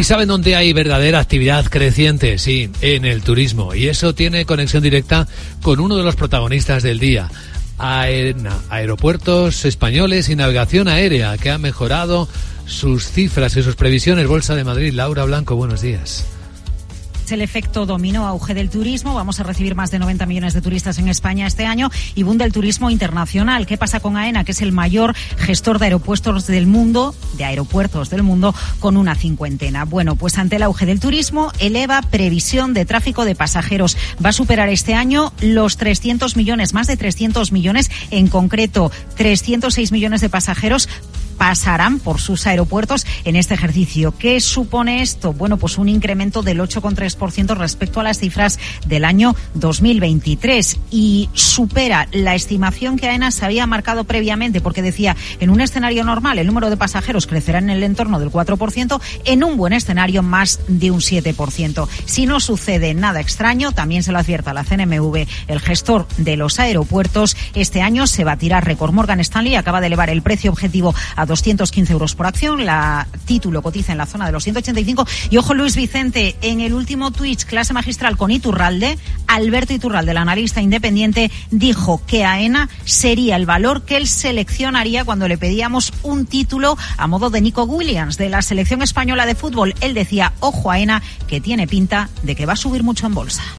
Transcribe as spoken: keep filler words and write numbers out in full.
saben dónde hay verdadera actividad creciente, sí, en el turismo. Y eso tiene conexión directa con uno de los protagonistas del día. AENA, Aeropuertos Españoles y Navegación Aérea, que ha mejorado sus cifras y sus previsiones. Bolsa de Madrid, Laura Blanco, buenos días. El efecto dominó, auge del turismo. Vamos a recibir más de noventa millones de turistas en España este año y boom del turismo internacional. ¿Qué pasa con AENA, que es el mayor gestor de aeropuertos del mundo, de aeropuertos del mundo, con una cincuentena? Bueno, pues ante el auge del turismo, eleva previsión de tráfico de pasajeros. Va a superar este año los trescientos millones, más de trescientos millones, en concreto trescientos seis millones de pasajeros pasarán por sus aeropuertos en este ejercicio. ¿Qué supone esto? Bueno, pues un incremento del ocho coma tres por ciento respecto a las cifras del año dos mil veintitrés y supera la estimación que AENA se había marcado previamente, porque decía, en un escenario normal el número de pasajeros crecerá en el entorno del cuatro por ciento, en un buen escenario más de un siete por ciento. Si no sucede nada extraño, también se lo advierta la C N M V, el gestor de los aeropuertos, este año se va a tirar récord. Morgan Stanley acaba de elevar el precio objetivo a doscientos quince euros por acción, la título cotiza en la zona de los ciento ochenta y cinco. Y ojo, Luis Vicente, en el último Twitch, clase magistral con Iturralde, Alberto Iturralde, el analista independiente, dijo que AENA sería el valor que él seleccionaría cuando le pedíamos un título a modo de Nico Williams, de la selección española de fútbol. Él decía, ojo AENA, que tiene pinta de que va a subir mucho en bolsa.